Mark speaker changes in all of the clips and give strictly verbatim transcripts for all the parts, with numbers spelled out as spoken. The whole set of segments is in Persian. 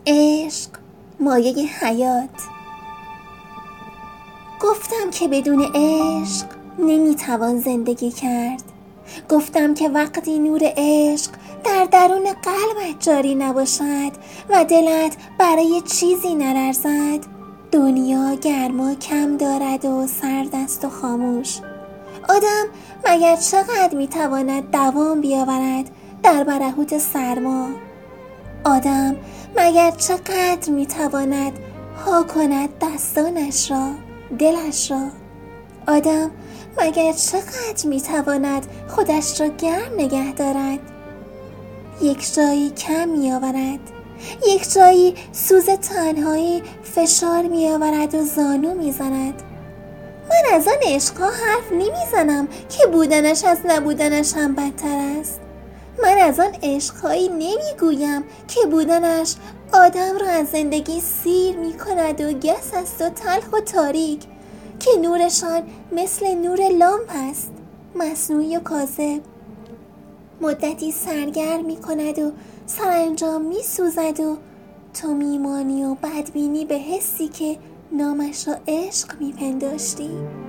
Speaker 1: عشق مایه حیات. گفتم که بدون عشق نمیتوان زندگی کرد. گفتم که وقتی نور عشق در درون قلبت جاری نباشد و دلت برای چیزی نلرزد، دنیا گرما کم دارد و سرد است و خاموش. آدم مگر چقدر میتواند دوام بیاورد در برهوت سرما؟ آدم مگر چقدر میتواند ها کند دستانش را، دلش را؟ آدم مگر چقدر میتواند خودش را گرم نگه دارد؟ یک جایی کم میآورد، یک جایی سوز تنهایی فشار میآورد و زانو میزند. من از آن عشقها حرف نمیزنم که بودنش از نبودنش هم بدتر است. من از آن عشقهایی نمیگویم که بودنش آدم را از زندگی سیر میکند و گس است و تلخ و تاریک، که نورشان مثل نور لامپ است، مصنوعی و کاذب. مدتی سرگرم میکند و سرانجام میسوزد و تو میمانی و بدبینی به حسی که نامش را عشق میپنداشتی.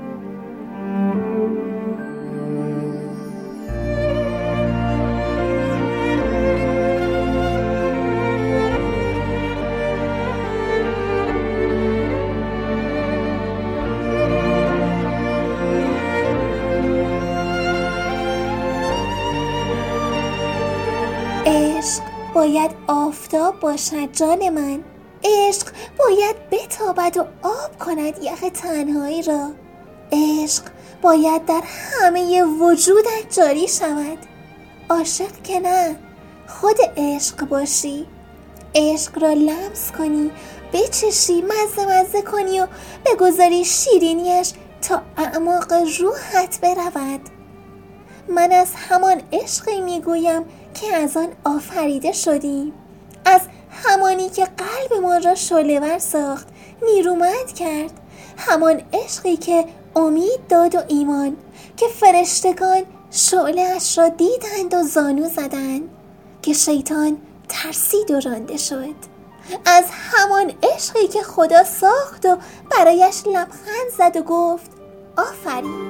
Speaker 1: عشق باید آفتاب باشد جان من. عشق باید بتابد و آب کند یخ تنهایی را. عشق باید در همه وجودت جاری شود. عاشق که نه، خود عشق باشی. عشق را لمس کنی، بچشی، مزه مزه کنی و بگذاری شیرینیش تا اعماق روحت برود. من از همان عشقی میگویم که از آن آفریده شدیم، از همانی که قلب ما را شعله‌ور ساخت، نیرومند کرد، همان عشقی که امید داد و ایمان، که فرشتگان شعله اش را دیدند و زانو زدند، که شیطان ترسید و رانده شد. از همان عشقی که خدا ساخت و برایش لبخند زد و گفت آفرین.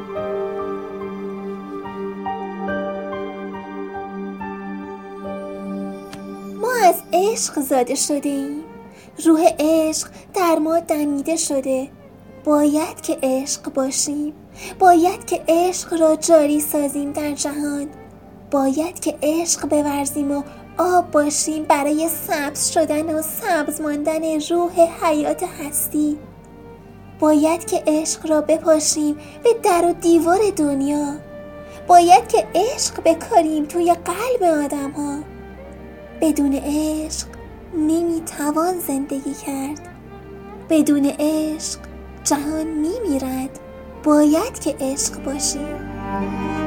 Speaker 1: ما از عشق زاده شده ایم. روح عشق در ما دمیده شده. باید که عشق باشیم. باید که عشق را جاری سازیم در جهان. باید که عشق بورزیم و آب باشیم برای سبز شدن و سبز ماندن روح حیات هستی. باید که عشق را بپاشیم به در و دیوار دنیا. باید که عشق بکاریم توی قلب آدم ها. بدون عشق نمیتوان زندگی کرد. بدون عشق جهان میمیرد. باید که عشق باشیم.